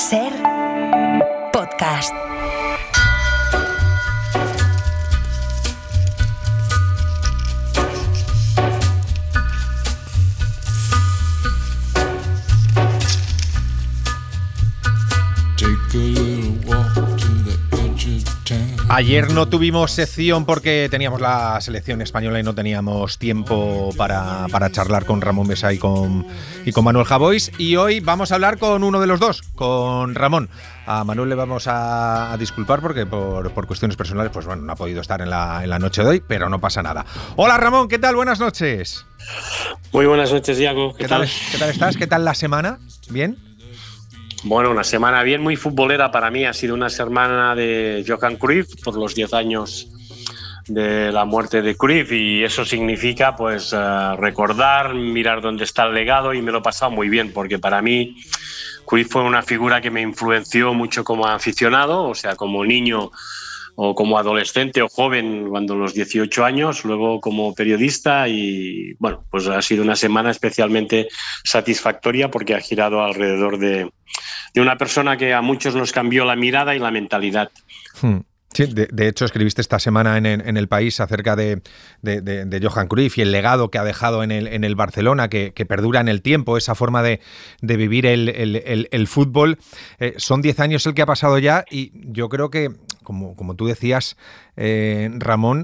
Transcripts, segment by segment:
Ser podcast. Ayer no tuvimos sección porque teníamos la selección española y no teníamos tiempo para charlar con Ramón Besa y con Manuel Javois. Y hoy vamos a hablar con uno de los dos, con Ramón. A Manuel le vamos a disculpar porque por cuestiones personales, pues bueno, no ha podido estar en la noche de hoy, pero no pasa nada. Hola Ramón, ¿qué tal? Buenas noches. Muy buenas noches, Iago. ¿Qué tal estás? ¿Qué tal la semana? ¿Bien? Bueno, una semana bien, muy futbolera para mí. Ha sido una semana de Johan Cruyff por los 10 años de la muerte de Cruyff, y eso significa pues recordar, mirar dónde está el legado, y me lo he pasado muy bien porque para mí Cruyff fue una figura que me influenció mucho como aficionado, o sea, como niño o como adolescente o joven cuando los 18 años, luego como periodista, y bueno, pues ha sido una semana especialmente satisfactoria porque ha girado alrededor de una persona que a muchos nos cambió la mirada y la mentalidad. Sí, de hecho escribiste esta semana en El País acerca de Johan Cruyff y el legado que ha dejado en el Barcelona, que perdura en el tiempo, esa forma de vivir el fútbol. Son 10 años el que ha pasado ya, y yo creo que, como tú decías, Ramón,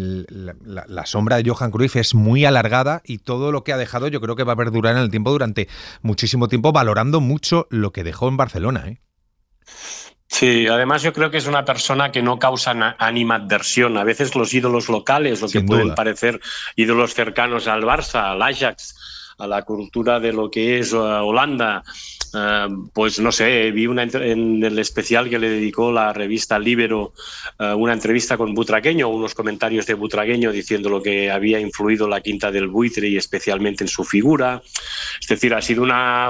la sombra de Johan Cruyff es muy alargada, y todo lo que ha dejado yo creo que va a perdurar en el tiempo durante muchísimo tiempo, valorando mucho lo que dejó en Barcelona, ¿eh? Sí, además yo creo que es una persona que no causa animadversión. A veces los ídolos locales, o que pueden parecer ídolos cercanos al Barça, al Ajax, a la cultura de lo que es Holanda, pues no sé, vi en el especial que le dedicó la revista Libero, una entrevista con Butragueño, unos comentarios de Butragueño diciendo lo que había influido la Quinta del Buitre y especialmente en su figura. Es decir, ha sido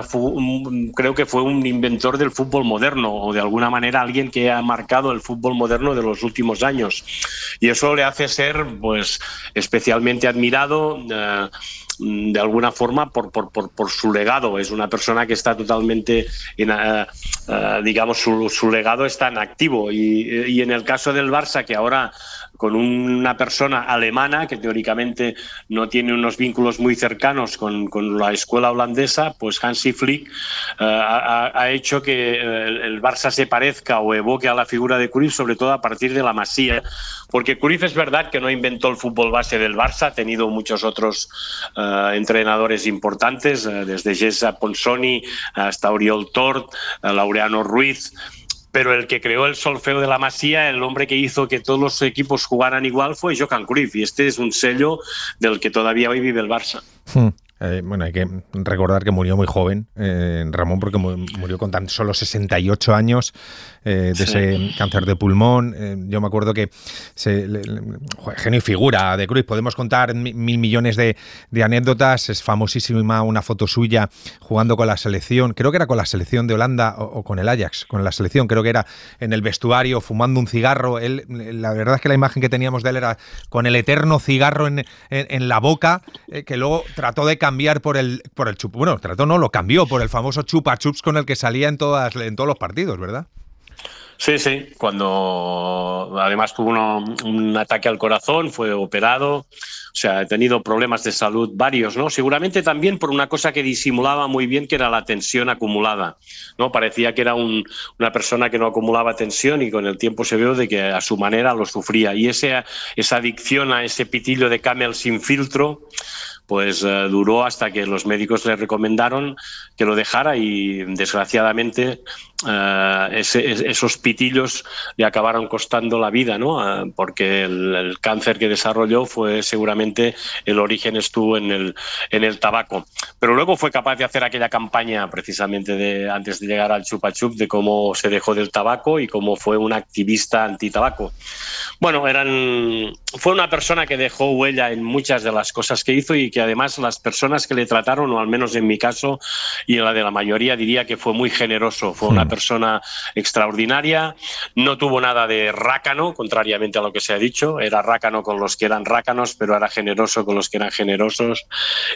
creo que fue un inventor del fútbol moderno, o de alguna manera alguien que ha marcado el fútbol moderno de los últimos años, y eso le hace ser pues especialmente admirado de alguna forma por su legado. Es una persona que está totalmente digamos, su legado está en activo, y en el caso del Barça, que ahora con una persona alemana que teóricamente no tiene unos vínculos muy cercanos con la escuela holandesa, pues Hansi Flick ha hecho que el Barça se parezca o evoque a la figura de Cruyff, sobre todo a partir de la Masía, porque Cruyff es verdad que no inventó el fútbol base del Barça, ha tenido muchos otros entrenadores importantes, desde Gesa Ponsoni hasta Oriol Tort, Laureano Ruiz, pero el que creó el solfeo de la Masía, el hombre que hizo que todos los equipos jugaran igual, fue Johan Cruyff, y este es un sello del que todavía hoy vive el Barça. Bueno, hay que recordar que murió muy joven, Ramón, porque murió con tan solo 68 años de ese cáncer de pulmón. Yo me acuerdo que genio y figura de Cruyff. Podemos contar mil millones de anécdotas. Es famosísima una foto suya jugando con la selección. Creo que era con la selección de Holanda o con el Ajax, con la selección. Creo que era en el vestuario fumando un cigarro. La verdad es que la imagen que teníamos de él era con el eterno cigarro en la boca, que luego trató de cambiar por el chup. Bueno, lo cambió por el famoso chupa chups con el que salía en todos los partidos, ¿verdad? Sí, cuando además tuvo un ataque al corazón, fue operado, o sea, ha tenido problemas de salud varios, ¿no? Seguramente también por una cosa que disimulaba muy bien, que era la tensión acumulada, ¿no? Parecía que era una persona que no acumulaba tensión, y con el tiempo se vio de que a su manera lo sufría, y esa adicción a ese pitillo de Camel sin filtro pues duró hasta que los médicos le recomendaron que lo dejara, y desgraciadamente esos pitillos le acabaron costando la vida, ¿no? Porque el cáncer que desarrolló fue seguramente, el origen estuvo en el tabaco, pero luego fue capaz de hacer aquella campaña precisamente antes de llegar al chupa chup, de cómo se dejó del tabaco y cómo fue un activista antitabaco. Bueno, eran fue una persona que dejó huella en muchas de las cosas que hizo y que además las personas que le trataron, o al menos en mi caso y en la de la mayoría, diría que fue muy generoso. Fue una persona extraordinaria, no tuvo nada de rácano, contrariamente a lo que se ha dicho. Era rácano con los que eran rácanos, pero era generoso con los que eran generosos.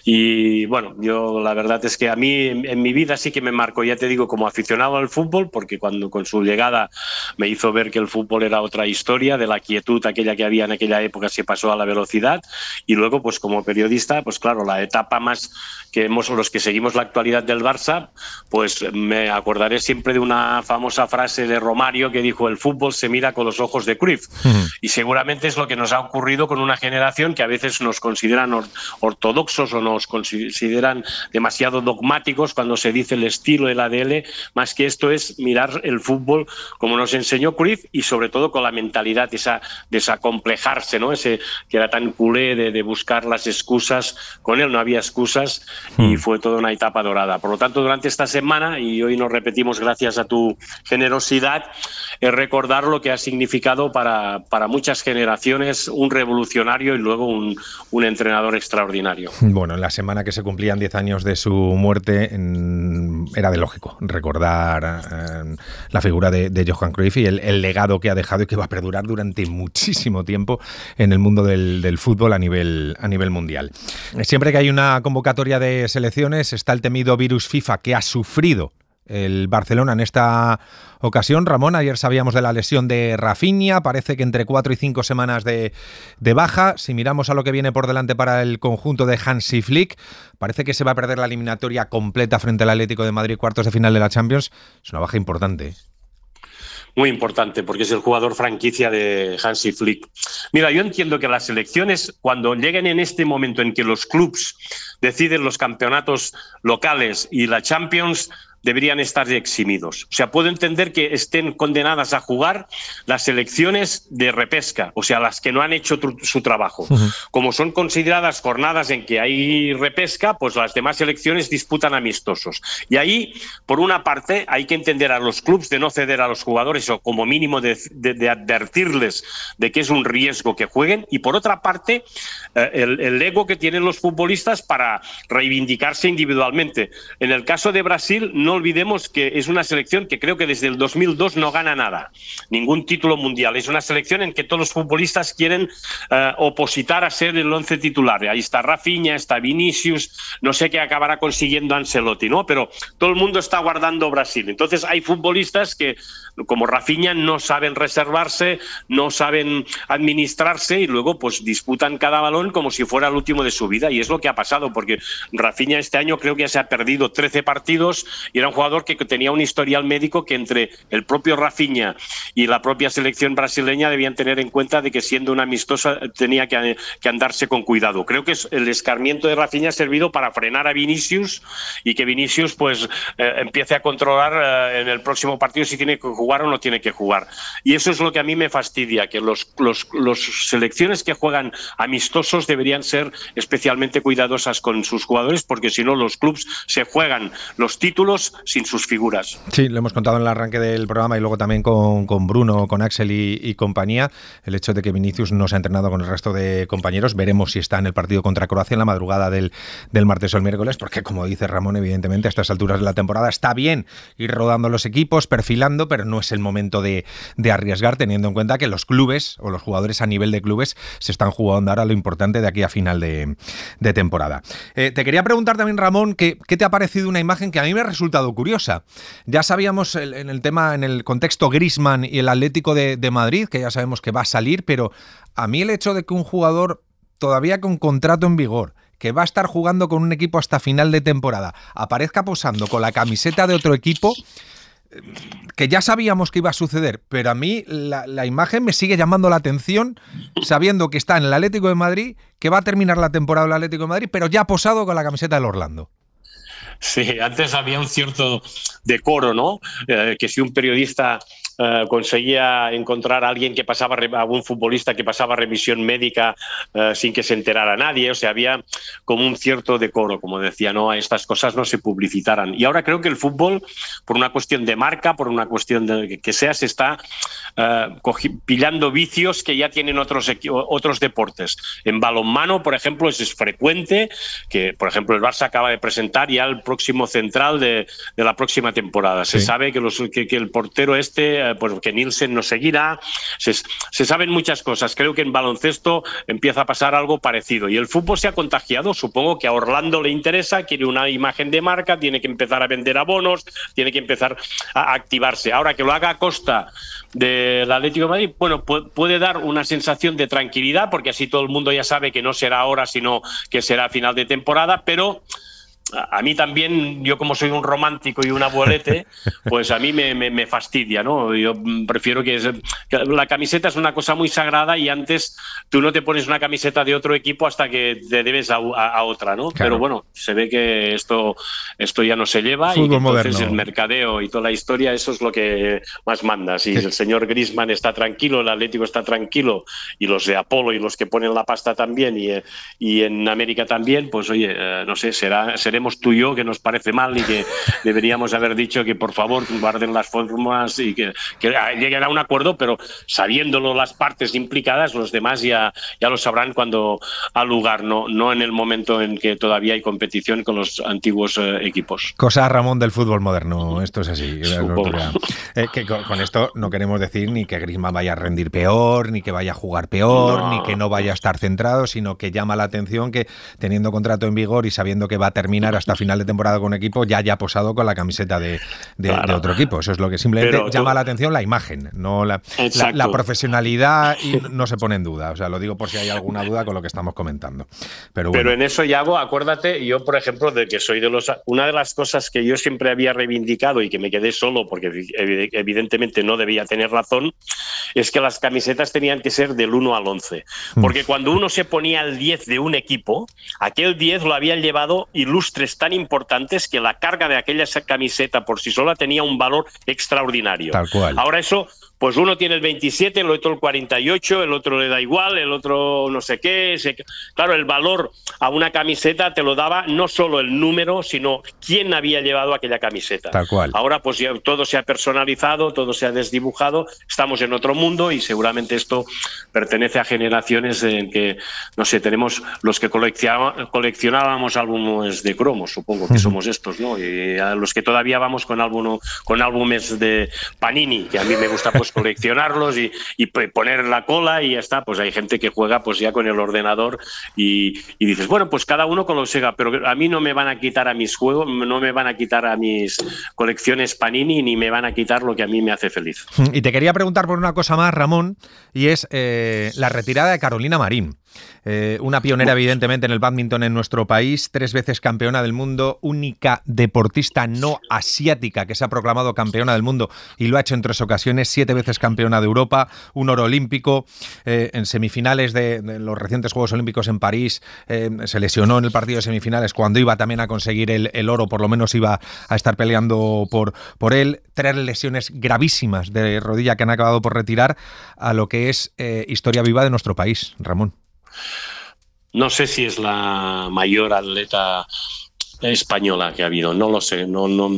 Y bueno, yo la verdad es que a mí en mi vida sí que me marcó, ya te digo, como aficionado al fútbol, porque cuando con su llegada me hizo ver que el fútbol era otra historia, de la quietud aquella que había en aquella época se pasó a la velocidad, y luego pues como periodista, pues claro, la etapa más que los que seguimos la actualidad del Barça, pues me acordaré siempre de una famosa frase de Romario que dijo: el fútbol se mira con los ojos de Cruyff. Y seguramente es lo que nos ha ocurrido con una generación que a veces nos consideran ortodoxos o nos consideran demasiado dogmáticos cuando se dice el estilo, el ADL. Más que esto es mirar el fútbol como nos enseñó Cruyff, y sobre todo con la mentalidad de desacomplejarse, ¿no? Ese que era tan culé de buscar las excusas. Con él no había excusas y fue toda una etapa dorada. Por lo tanto, durante esta semana, y hoy nos repetimos gracias a tu generosidad, es recordar lo que ha significado para muchas generaciones un revolucionario y luego un entrenador extraordinario. Bueno, en la semana que se cumplían 10 años de su muerte, era de lógico recordar la figura de Johan Cruyff y el legado que ha dejado y que va a perdurar durante muchísimo tiempo en el mundo del fútbol a nivel mundial. Siempre que hay una convocatoria de selecciones está el temido virus FIFA que ha sufrido el Barcelona en esta ocasión. Ramón, ayer sabíamos de la lesión de Rafinha, parece que entre 4 y 5 semanas de baja. Si miramos a lo que viene por delante para el conjunto de Hansi Flick, parece que se va a perder la eliminatoria completa frente al Atlético de Madrid, cuartos de final de la Champions. Es una baja importante. Muy importante, porque es el jugador franquicia de Hansi Flick. Mira, yo entiendo que las selecciones, cuando lleguen en este momento en que los clubs deciden los campeonatos locales y la Champions, deberían estar eximidos. O sea, puedo entender que estén condenadas a jugar las selecciones de repesca, o sea, las que no han hecho su trabajo. Como son consideradas jornadas en que hay repesca, pues las demás selecciones disputan amistosos. Y ahí, por una parte, hay que entender a los clubes de no ceder a los jugadores, o como mínimo de advertirles de que es un riesgo que jueguen, y por otra parte, el ego que tienen los futbolistas para reivindicarse individualmente. En el caso de Brasil, no olvidemos que es una selección que creo que desde el 2002 no gana nada, ningún título mundial. Es una selección en que todos los futbolistas quieren opositar a ser el 11 titular. Ahí está Rafinha, está Vinicius, no sé qué acabará consiguiendo Ancelotti, ¿no? Pero todo el mundo está guardando Brasil. Entonces hay futbolistas que, como Rafinha, no saben reservarse, no saben administrarse y luego pues disputan cada balón como si fuera el último de su vida. Y es lo que ha pasado, porque Rafinha este año creo que ya se ha perdido 13 partidos y era un jugador que tenía un historial médico que entre el propio Rafinha y la propia selección brasileña debían tener en cuenta de que siendo una amistosa tenía que andarse con cuidado. Creo que el escarmiento de Rafinha ha servido para frenar a Vinicius y que Vinicius pues empiece a controlar en el próximo partido si tiene que jugar o no tiene que jugar. Y eso es lo que a mí me fastidia, que los selecciones que juegan amistosos deberían ser especialmente cuidadosas con sus jugadores, porque si no los clubs se juegan los títulos sin sus figuras. Sí, lo hemos contado en el arranque del programa y luego también con Bruno, con Axel y compañía, el hecho de que Vinicius no se ha entrenado con el resto de compañeros. Veremos si está en el partido contra Croacia en la madrugada del martes o el miércoles, porque como dice Ramón, evidentemente a estas alturas de la temporada está bien ir rodando los equipos, perfilando, pero no es el momento de arriesgar, teniendo en cuenta que los clubes o los jugadores a nivel de clubes se están jugando ahora lo importante de aquí a final de temporada. Te quería preguntar también, Ramón, ¿qué te ha parecido una imagen que a mí me ha resultado curiosa? Ya sabíamos en el contexto Griezmann y el Atlético de Madrid, que ya sabemos que va a salir, pero a mí el hecho de que un jugador todavía con contrato en vigor, que va a estar jugando con un equipo hasta final de temporada, aparezca posando con la camiseta de otro equipo, que ya sabíamos que iba a suceder, pero a mí la imagen me sigue llamando la atención, sabiendo que está en el Atlético de Madrid, que va a terminar la temporada del Atlético de Madrid, pero ya posado con la camiseta del Orlando. Sí, antes había un cierto decoro, ¿no? Que si un periodista conseguía encontrar a alguien que pasaba, a un futbolista que pasaba revisión médica sin que se enterara nadie. O sea, había como un cierto decoro, como decía, no, estas cosas no se publicitaran. Y ahora creo que el fútbol, por una cuestión de marca, por una cuestión de que sea, se está pillando vicios que ya tienen otros deportes. En balonmano, por ejemplo, es frecuente que, por ejemplo, el Barça acaba de presentar ya el próximo central de la próxima temporada. Se sabe que el portero pues que Nielsen no seguirá. Se saben muchas cosas. Creo que en baloncesto empieza a pasar algo parecido. Y el fútbol se ha contagiado. Supongo que a Orlando le interesa, quiere una imagen de marca, tiene que empezar a vender abonos, tiene que empezar a activarse. Ahora, que lo haga a costa del Atlético de Madrid, bueno, puede dar una sensación de tranquilidad, porque así todo el mundo ya sabe que no será ahora, sino que será a final de temporada, pero a mí también, yo como soy un romántico y un abuelete, pues a mí me fastidia, ¿no? Yo prefiero que la camiseta es una cosa muy sagrada y antes tú no te pones una camiseta de otro equipo hasta que te debes a otra, ¿no? Claro. Pero bueno, se ve que esto ya no se lleva. Fútbol y que entonces moderno. El mercadeo y toda la historia, eso es lo que más manda. Si el señor Griezmann está tranquilo, el Atlético está tranquilo y los de Apolo y los que ponen la pasta también y en América también, pues oye, no sé, seremos tú y yo, que nos parece mal y que deberíamos haber dicho que por favor guarden las formas y que lleguen a un acuerdo, pero sabiéndolo las partes implicadas, los demás ya lo sabrán cuando ha lugar, no en el momento en que todavía hay competición con los antiguos equipos. Cosa, Ramón, del fútbol moderno, esto es así. Que con esto no queremos decir ni que Griezmann vaya a rendir peor, ni que vaya a jugar peor, ni que no vaya a estar centrado, sino que llama la atención que teniendo contrato en vigor y sabiendo que va a terminar hasta final de temporada con un equipo, ya haya posado con la camiseta de otro equipo. Eso es lo que simplemente llama la atención, la imagen, no la profesionalidad, y no se pone en duda. O sea, lo digo por si hay alguna duda con lo que estamos comentando. Pero en eso, Yago, acuérdate, yo, por ejemplo, de que soy una de las cosas que yo siempre había reivindicado y que me quedé solo porque evidentemente no debía tener razón, es que las camisetas tenían que ser del 1 al 11. Porque cuando uno se ponía el 10 de un equipo, aquel 10 lo habían llevado ilustres tan importantes que la carga de aquella camiseta por sí sola tenía un valor extraordinario. Tal cual. Ahora eso, pues uno tiene el 27, el otro el 48, el otro le da igual, el otro no sé qué. Claro, el valor a una camiseta te lo daba no solo el número, sino quién había llevado aquella camiseta. Tal cual. Ahora pues ya todo se ha personalizado, todo se ha desdibujado, estamos en otro mundo y seguramente esto pertenece a generaciones en que, no sé, tenemos los que coleccionábamos álbumes de cromos, supongo que somos estos, ¿no? Y a los que todavía vamos con álbumes de Panini, que a mí me gusta pues coleccionarlos y poner la cola y ya está. Pues hay gente que juega pues ya con el ordenador y dices, bueno, pues cada uno con lo que sea, pero a mí no me van a quitar a mis juegos, no me van a quitar a mis colecciones Panini, ni me van a quitar lo que a mí me hace feliz. Y te quería preguntar por una cosa más, Ramón, y es la retirada de Carolina Marín. Una pionera evidentemente en el bádminton en nuestro país, 3 veces campeona del mundo, única deportista no asiática que se ha proclamado campeona del mundo y lo ha hecho en 3 ocasiones, 7 veces campeona de Europa, un oro olímpico, en semifinales de los recientes Juegos Olímpicos en París, se lesionó en el partido de semifinales cuando iba también a conseguir el oro, por lo menos iba a estar peleando por él, 3 lesiones gravísimas de rodilla que han acabado por retirar a lo que es historia viva de nuestro país, Ramón. No sé si es la mayor atleta española que ha habido, no lo sé,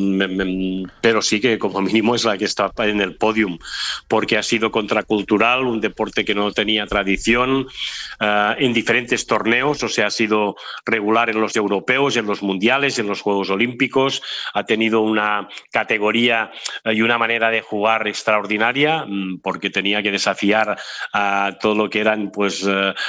pero sí que como mínimo es la que está en el podium, porque ha sido contracultural, un deporte que no tenía tradición en diferentes torneos, o sea, ha sido regular en los europeos, en los mundiales, en los Juegos Olímpicos, ha tenido una categoría y una manera de jugar extraordinaria, porque tenía que desafiar a todo lo que eran pues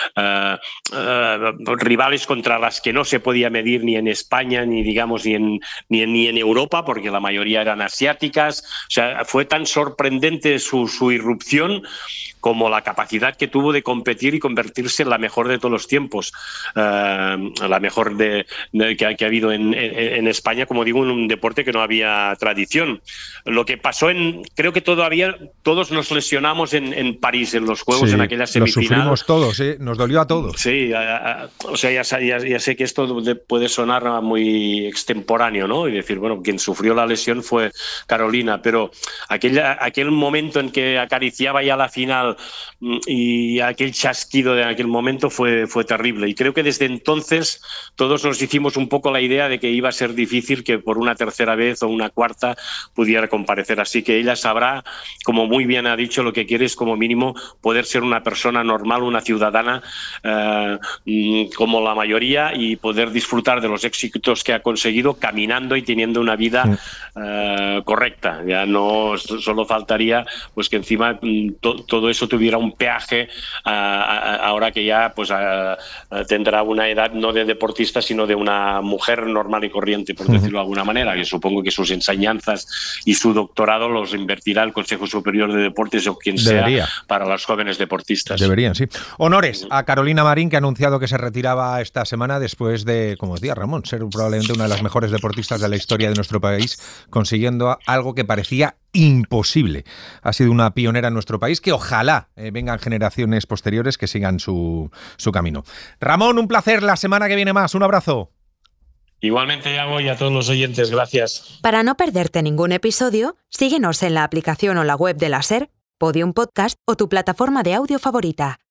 rivales contra las que no se podía medir ni en España ni digamos ni en Europa, porque la mayoría eran asiáticas. O sea, fue tan sorprendente su irrupción como la capacidad que tuvo de competir y convertirse en la mejor de todos los tiempos, la mejor que ha habido en España, como digo, en un deporte que no había tradición. Lo que pasó creo que todavía todos nos lesionamos en París, en los Juegos, sí, en aquella semifinal. Lo sufrimos todos, nos dolió a todos. Sí, o sea, ya sé que esto puede sonar muy muy extemporáneo, ¿no? Y decir, bueno, quien sufrió la lesión fue Carolina, pero aquel momento en que acariciaba ya la final y aquel chasquido de aquel momento fue terrible. Y creo que desde entonces todos nos hicimos un poco la idea de que iba a ser difícil que por una tercera vez o una cuarta pudiera comparecer. Así que ella sabrá, como muy bien ha dicho, lo que quiere es como mínimo poder ser una persona normal, una ciudadana como la mayoría, y poder disfrutar de los éxitos que ha conseguido caminando y teniendo una vida correcta. Ya no solo faltaría pues que encima todo eso tuviera un peaje ahora que ya pues tendrá una edad no de deportista sino de una mujer normal y corriente, por decirlo de alguna manera, que supongo que sus enseñanzas y su doctorado los invertirá el Consejo Superior de Deportes o quien sea para los jóvenes deportistas. Deberían, sí. Honores a Carolina Marín, que ha anunciado que se retiraba esta semana después de, como decía Ramón, ser probablemente una de las mejores deportistas de la historia de nuestro país, consiguiendo algo que parecía imposible. Ha sido una pionera en nuestro país, que ojalá vengan generaciones posteriores que sigan su camino. Ramón, un placer. La semana que viene más. Un abrazo. Igualmente, Iago, y a todos los oyentes, gracias. Para no perderte ningún episodio, síguenos en la aplicación o la web de la SER, Podium Podcast o tu plataforma de audio favorita.